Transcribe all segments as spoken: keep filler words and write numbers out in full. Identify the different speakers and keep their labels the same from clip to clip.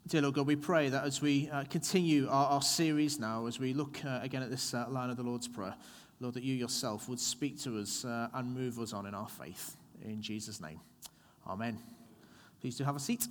Speaker 1: Dear Lord God, we pray that as we uh, continue our, our series now, as we look uh, again at this uh, line of the Lord's Prayer, Lord, that you yourself would speak to us uh, and move us on in our faith. In Jesus' name, amen. Please do have a seat.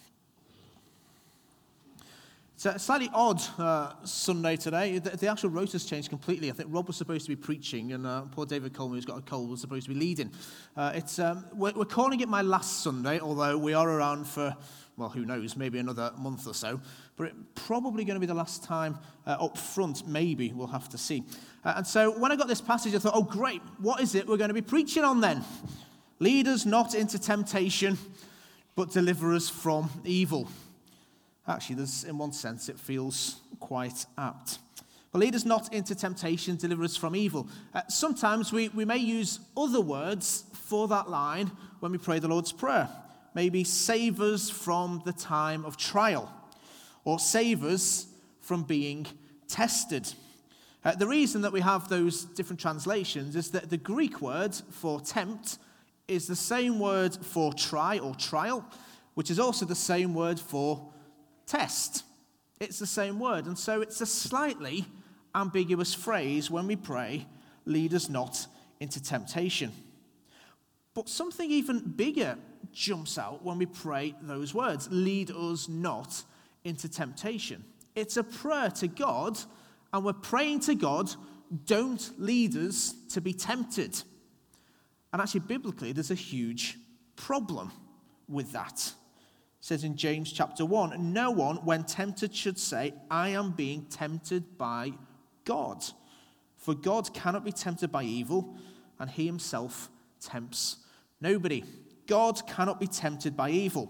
Speaker 1: It's a slightly odd uh, Sunday today. The, the actual rota's changed completely. I think Rob was supposed to be preaching, and uh, poor David Coleman, who's got a cold, was supposed to be leading. Uh, it's um, we're, we're calling it my last Sunday, although we are around for, well, who knows, maybe another month or so. But it's probably going to be the last time uh, up front, maybe, we'll have to see. Uh, and so when I got this passage, I thought, oh, great, what is it we're going to be preaching on then? Lead us not into temptation, but deliver us from evil. Actually, there's, in one sense, it feels quite apt. But lead us not into temptation, deliver us from evil. Uh, sometimes we, we may use other words for that line when we pray the Lord's Prayer. Maybe save us from the time of trial, or save us from being tested. Uh, the reason that we have those different translations is that the Greek word for tempt is the same word for try or trial, which is also the same word for test. It's the same word. And so it's a slightly ambiguous phrase when we pray, lead us not into temptation. But something even bigger jumps out when we pray those words, lead us not into temptation. It's a prayer to God, and we're praying to God, don't lead us to be tempted. And actually, biblically, there's a huge problem with that. It says in James chapter one, no one, when tempted, should say, I am being tempted by God. For God cannot be tempted by evil, and he himself tempts nobody. God cannot be tempted by evil.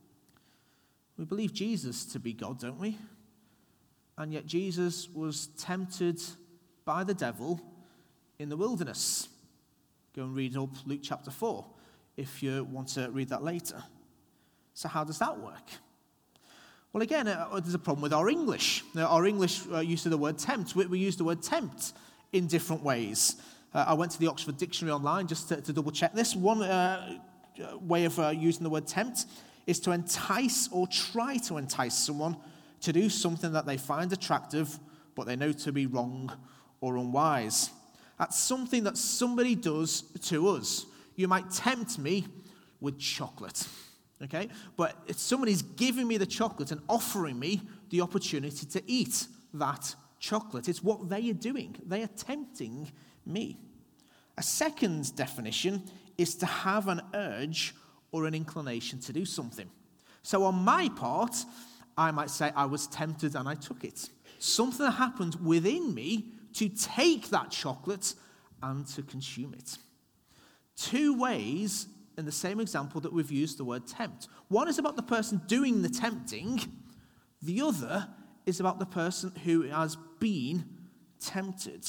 Speaker 1: We believe Jesus to be God, don't we? And yet Jesus was tempted by the devil in the wilderness. Go and read up Luke chapter four if you want to read that later. So how does that work? Well, again, uh, there's a problem with our English. Now, our English uh, use of the word tempt, we, we use the word tempt in different ways. Uh, I went to the Oxford Dictionary online just to, to double check this. One uh, way of uh, using the word tempt is to entice or try to entice someone to do something that they find attractive, but they know to be wrong or unwise. That's something that somebody does to us. You might tempt me with chocolate. Okay, but if somebody's giving me the chocolate and offering me the opportunity to eat that chocolate, it's what they are doing. They are tempting me. A second definition is to have an urge or an inclination to do something. So on my part, I might say I was tempted and I took it. Something happened within me to take that chocolate and to consume it. Two ways in the same example that we've used the word tempt. One is about the person doing the tempting. The other is about the person who has been tempted.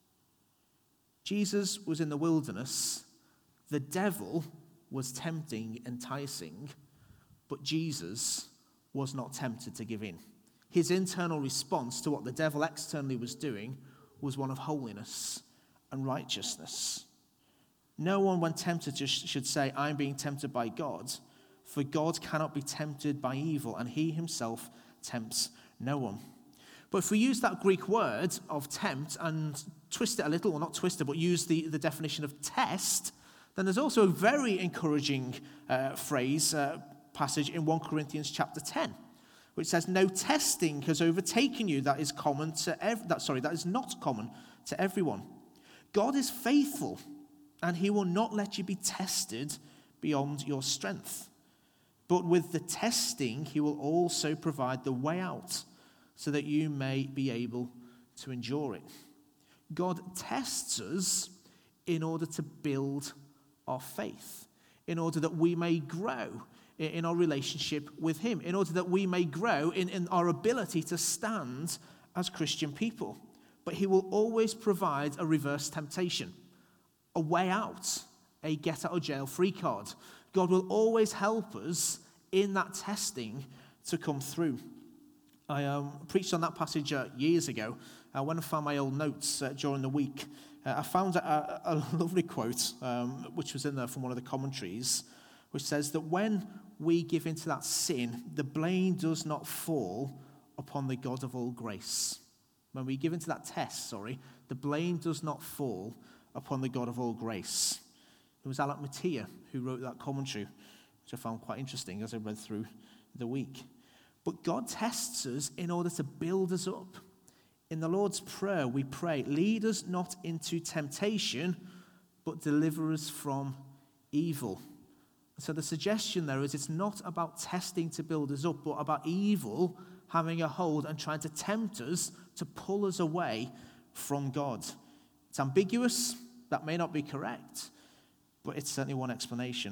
Speaker 1: Jesus was in the wilderness. The devil was tempting, enticing, but Jesus was not tempted to give in. His internal response to what the devil externally was doing was one of holiness and righteousness. No one, when tempted, should say, I'm being tempted by God, for God cannot be tempted by evil, and he himself tempts no one. But if we use that Greek word of tempt and twist it a little, or not twist it, but use the, the definition of test, then there's also a very encouraging uh, phrase, uh, passage in First Corinthians chapter ten, which says, no testing has overtaken you that is common to ev- that sorry, that is not common to everyone. God is faithful, and he will not let you be tested beyond your strength. But with the testing, he will also provide the way out so that you may be able to endure it. God tests us in order to build our faith, in order that we may grow in our relationship with him, in order that we may grow in, in our ability to stand as Christian people. But he will always provide a reverse temptation, a way out, a get-out-of-jail-free card. God will always help us in that testing to come through. I um, preached on that passage uh, years ago. Uh, when I found my old notes uh, during the week, uh, I found a, a, a lovely quote, um, which was in there from one of the commentaries, which says that when we give into that sin, the blame does not fall upon the God of all grace. When we give into that test, sorry, the blame does not fall upon the God of all grace. It was Alec Mattia who wrote that commentary, which I found quite interesting as I read through the week. But God tests us in order to build us up. In the Lord's Prayer, we pray, lead us not into temptation, but deliver us from evil. So the suggestion there is it's not about testing to build us up, but about evil having a hold and trying to tempt us to pull us away from God. It's ambiguous. That may not be correct, but it's certainly one explanation.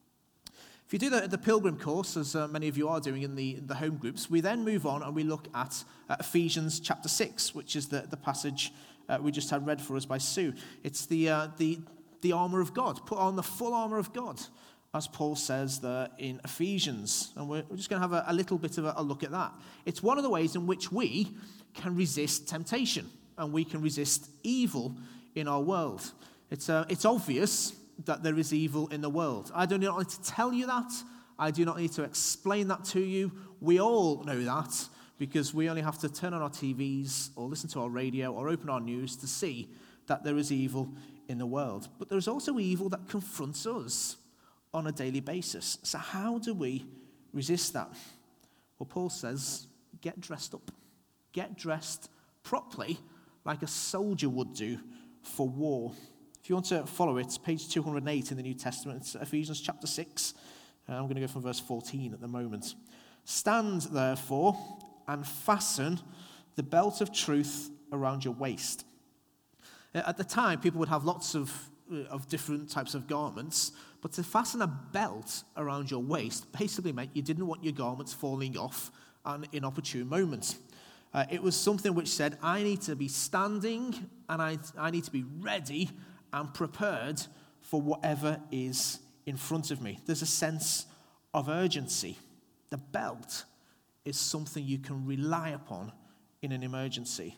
Speaker 1: If you do the, the Pilgrim course, as uh, many of you are doing in the, in the home groups, we then move on and we look at uh, Ephesians chapter six, which is the, the passage uh, we just had read for us by Sue. It's the, uh, the, the armor of God. Put on the full armor of God, as Paul says there in Ephesians. And we're, we're just going to have a, a little bit of a, a look at that. It's one of the ways in which we can resist temptation and we can resist evil in our world. It's, uh, it's obvious that there is evil in the world. I do not need to tell you that. I do not need to explain that to you. We all know that because we only have to turn on our T Vs or listen to our radio or open our news to see that there is evil in the world. But there's also evil that confronts us on a daily basis. So how do we resist that? Well, Paul says, get dressed up. Get dressed properly like a soldier would do for war. If you want to follow it, page two hundred eight in the New Testament, it's Ephesians chapter six. Uh, I'm going to go from verse fourteen at the moment. Stand, therefore, and fasten the belt of truth around your waist. Uh, at the time, people would have lots of, uh, of different types of garments, but to fasten a belt around your waist basically meant you didn't want your garments falling off at inopportune moments. Uh, it was something which said, I need to be standing and I, I need to be ready and prepared for whatever is in front of me. There's a sense of urgency. The belt is something you can rely upon in an emergency.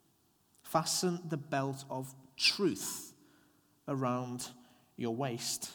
Speaker 1: Fasten the belt of truth around your waist.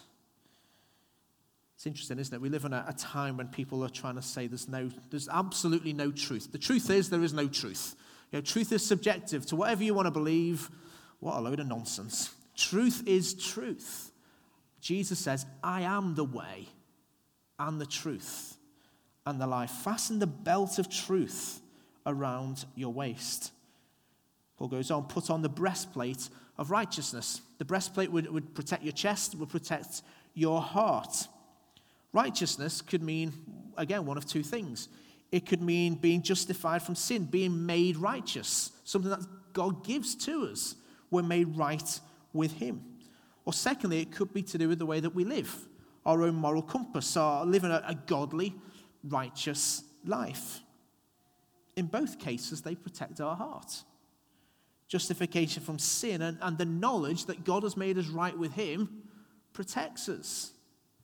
Speaker 1: It's interesting, isn't it? We live in a, a time when people are trying to say there's no, there's absolutely no truth. The truth is there is no truth. You know, truth is subjective to whatever you want to believe. What a load of nonsense. Truth is truth. Jesus says, I am the way and the truth and the life. Fasten the belt of truth around your waist. Paul goes on, put on the breastplate of righteousness. The breastplate would, would protect your chest, would protect your heart. Righteousness could mean, again, one of two things. It could mean being justified from sin, being made righteous, something that God gives to us. We're made right with him. Or secondly, it could be to do with the way that we live, our own moral compass, our living a, a godly, righteous life. In both cases, they protect our heart. Justification from sin and, and the knowledge that God has made us right with him protects us.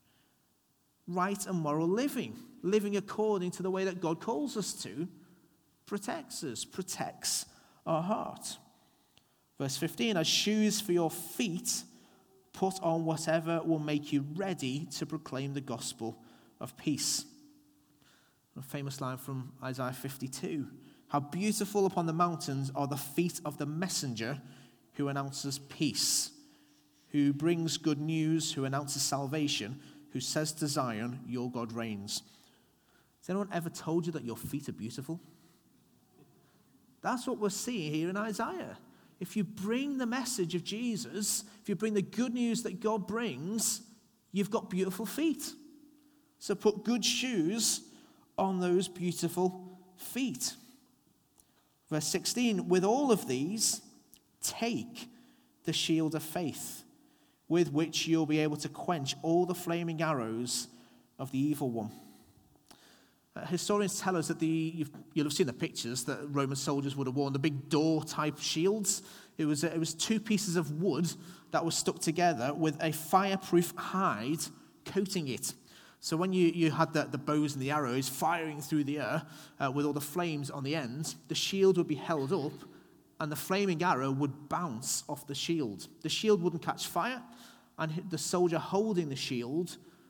Speaker 1: Right and moral living, living according to the way that God calls us to, protects us, protects our heart. Verse fifteen, as shoes for your feet, put on whatever will make you ready to proclaim the gospel of peace. A famous line from Isaiah fifty-two. How beautiful upon the mountains are the feet of the messenger who announces peace, who brings good news, who announces salvation, who says to Zion, your God reigns. Has anyone ever told you that your feet are beautiful? That's what we're seeing here in Isaiah. If you bring the message of Jesus, if you bring the good news that God brings, you've got beautiful feet. So put good shoes on those beautiful feet. Verse sixteen, with all of these, take the shield of faith, with which you'll be able to quench all the flaming arrows of the evil one. Uh, historians tell us that the you've, you'll have seen the pictures that Roman soldiers would have worn, the big door-type shields. It was, it was two pieces of wood that were stuck together with a fireproof hide coating it. So when you, you had the, the bows and the arrows firing through the air uh, with all the flames on the ends, the shield would be held up and the flaming arrow would bounce off the shield. The shield wouldn't catch fire, and the soldier holding the shield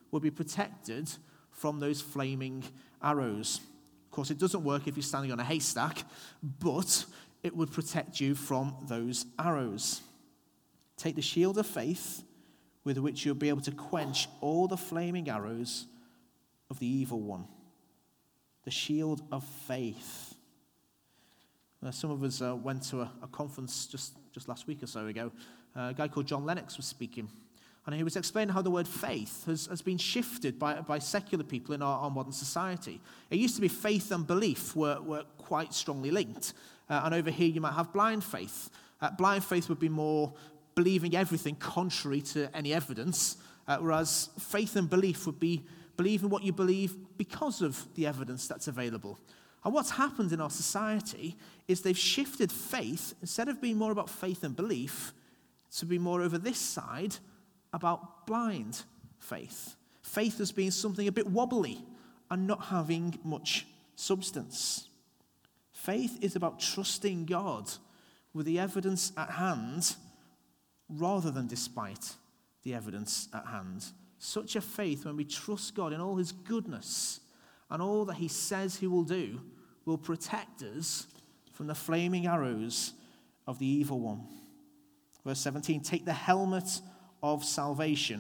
Speaker 1: would be protected from those flaming arrows. Of course, it doesn't work if you're standing on a haystack, but it would protect you from those arrows. Take the shield of faith, with which you'll be able to quench all the flaming arrows of the evil one. The shield of faith. Uh, some of us uh, went to a, a conference just, just last week or so ago. Uh, a guy called John Lennox was speaking. And he was explaining how the word faith has, has been shifted by, by secular people in our, our modern society. It used to be faith and belief were, were quite strongly linked. Uh, and over here you might have blind faith. Uh, blind faith would be more believing everything contrary to any evidence, uh, whereas faith and belief would be believing what you believe because of the evidence that's available. And what's happened in our society is they've shifted faith, instead of being more about faith and belief, to be more over this side about blind faith. Faith as being something a bit wobbly and not having much substance. Faith is about trusting God with the evidence at hand rather than despite the evidence at hand. Such a faith, when we trust God in all his goodness and all that he says he will do, will protect us from the flaming arrows of the evil one. Verse seventeen, take the helmet of salvation.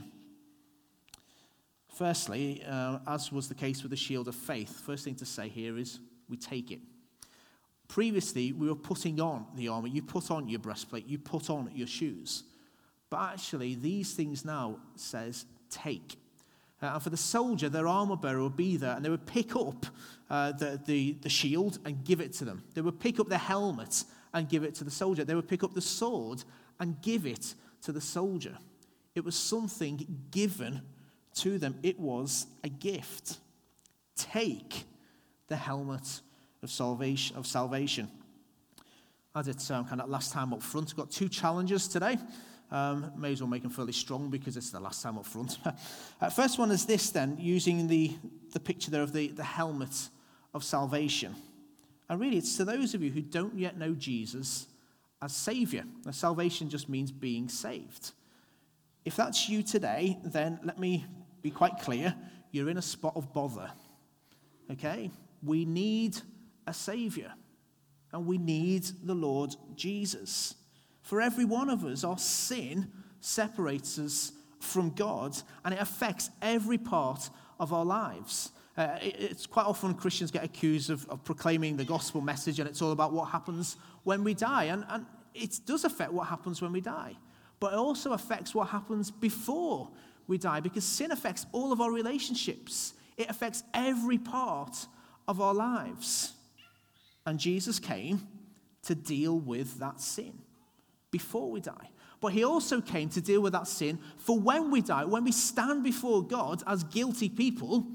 Speaker 1: Firstly, uh, as was the case with the shield of faith, first thing to say here is we take it. Previously, we were putting on the armor. You put on your breastplate, you put on your shoes. But actually, these things now says take. Uh, and for the soldier, their armor bearer would be there, and they would pick up uh, the, the, the shield and give it to them. They would pick up the helmet and give it to the soldier. They would pick up the sword and give it to the soldier. It was something given to them. It was a gift. Take the helmet of salvation. Of salvation. As it's um, kind of last time up front, we've got two challenges today. Um, may as well make them fairly strong because it's the last time up front. uh, first one is this then, using the, the picture there of the, the helmet of salvation. And really, it's to those of you who don't yet know Jesus as Savior. Now, salvation just means being saved. If that's you today, then let me be quite clear. You're in a spot of bother. Okay? We need a Savior. And we need the Lord Jesus. For every one of us, our sin separates us from God, and it affects every part of our lives. Uh, it, it's quite often Christians get accused of, of proclaiming the gospel message, and it's all about what happens when we die. And, and it does affect what happens when we die. But it also affects what happens before we die, because sin affects all of our relationships. It affects every part of our lives. And Jesus came to deal with that sin before we die. But he also came to deal with that sin for when we die. When we stand before God as guilty people,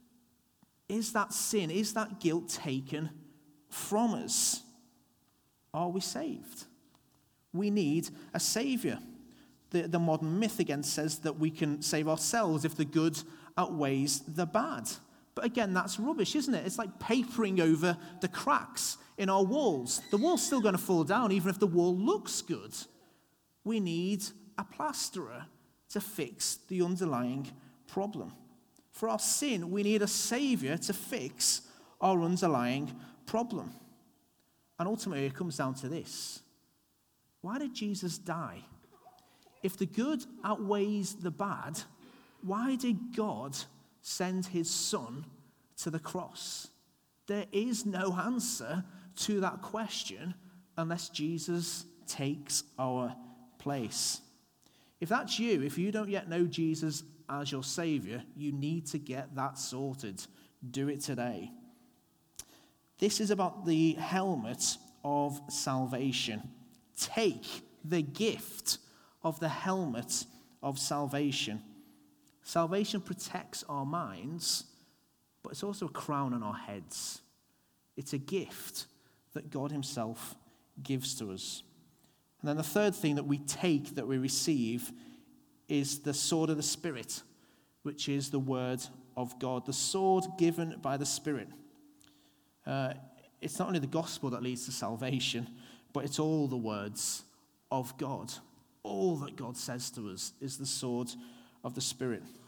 Speaker 1: is that sin, is that guilt taken from us? Are we saved? We need a Savior. The, the modern myth again says that we can save ourselves if the good outweighs the bad. But again, that's rubbish, isn't it? It's like papering over the cracks in our walls. The wall's still going to fall down even if the wall looks good. We need a plasterer to fix the underlying problem. For our sin, we need a Savior to fix our underlying problem. And ultimately, it comes down to this. Why did Jesus die? If the good outweighs the bad, why did God send his Son to the cross? There is no answer to that question unless Jesus takes our place. If that's you, if you don't yet know Jesus as your Savior, you need to get that sorted. Do it today. This is about the helmet of salvation. Take the gift of the helmet of salvation. Salvation protects our minds, but it's also a crown on our heads. It's a gift that God himself gives to us. And then the third thing that we take, that we receive, is the sword of the Spirit, which is the word of God. The sword given by the Spirit. Uh, it's not only the gospel that leads to salvation, but it's all the words of God. All that God says to us is the sword of the Spirit.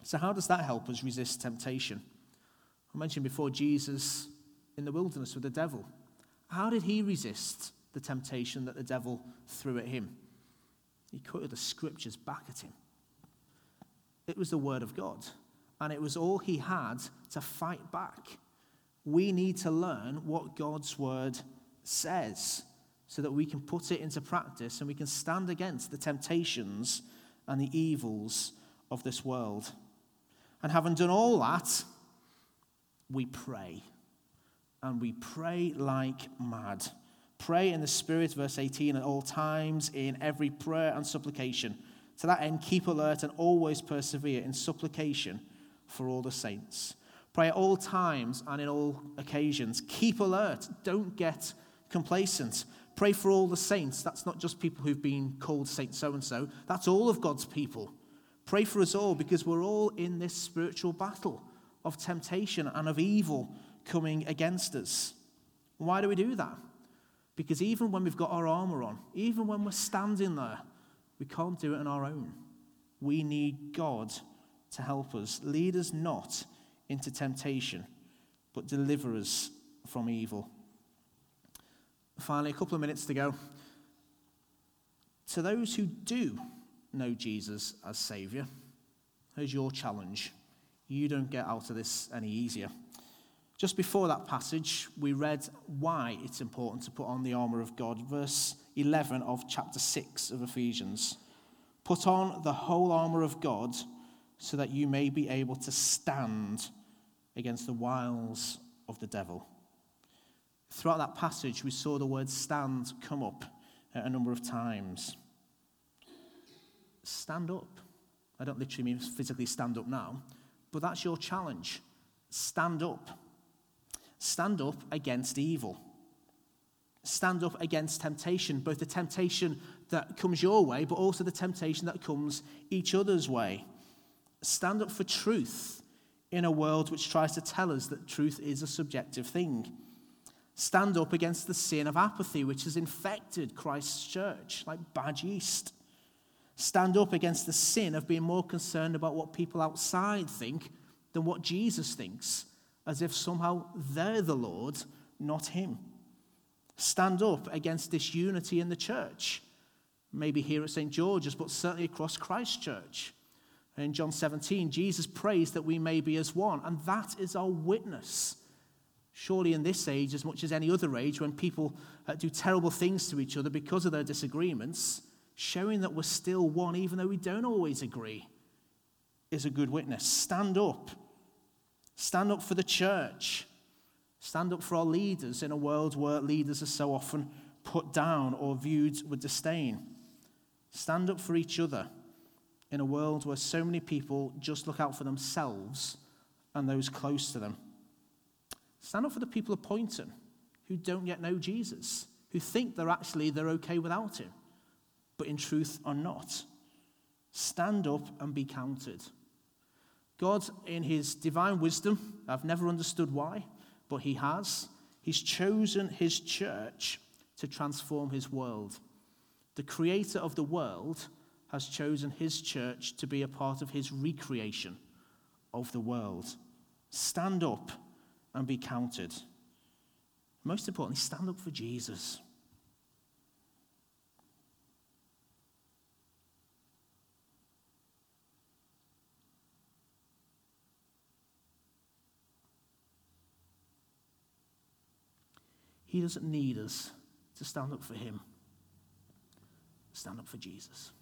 Speaker 1: So how does that help us resist temptation? I mentioned before Jesus in the wilderness with the devil. How did he resist the temptation that the devil threw at him? He quoted the scriptures back at him. It was the word of God, and it was all he had to fight back. We need to learn what God's word says so that we can put it into practice and we can stand against the temptations and the evils of this world. And having done all that, we pray. And we pray like mad. Pray in the Spirit, verse eighteen, at all times, in every prayer and supplication. To that end, keep alert and always persevere in supplication for all the saints. Pray at all times and in all occasions. Keep alert. Don't get complacent. Pray for all the saints. That's not just people who've been called Saint so-and-so. That's all of God's people. Pray for us all because we're all in this spiritual battle of temptation and of evil coming against us. Why do we do that? Because even when we've got our armor on, even when we're standing there, we can't do it on our own. We need God to help us. Lead us not into temptation, but deliver us from evil. Finally, a couple of minutes to go. To those who do know Jesus as Saviour, here's your challenge. You don't get out of this any easier. Just before that passage, we read why it's important to put on the armour of God. Verse eleven of chapter six of Ephesians. Put on the whole armour of God so that you may be able to stand against the wiles of the devil. Throughout that passage, we saw the word stand come up a number of times. Stand up. I don't literally mean physically stand up now, but that's your challenge. Stand up. Stand up against evil. Stand up against temptation, both the temptation that comes your way, but also the temptation that comes each other's way. Stand up for truth in a world which tries to tell us that truth is a subjective thing. Stand up against the sin of apathy, which has infected Christ's church like bad yeast. Stand up against the sin of being more concerned about what people outside think than what Jesus thinks, as if somehow they're the Lord, not him. Stand up against disunity in the church, maybe here at Saint George's, but certainly across Christ's church. In John seventeen, Jesus prays that we may be as one, and that is our witness. Surely in this age, as much as any other age, when people uh, do terrible things to each other because of their disagreements, showing that we're still one, even though we don't always agree, is a good witness. Stand up. Stand up for the church. Stand up for our leaders in a world where leaders are so often put down or viewed with disdain. Stand up for each other in a world where so many people just look out for themselves and those close to them. Stand up for the people of Poynton who don't yet know Jesus, who think they're actually they're okay without him, but in truth are not. Stand up and be counted. God, in his divine wisdom, I've never understood why, but he has, he's chosen his church to transform his world. The creator of the world has chosen his church to be a part of his recreation of the world. Stand up and be counted. Most importantly, stand up for Jesus. He doesn't need us to stand up for him. Stand up for Jesus.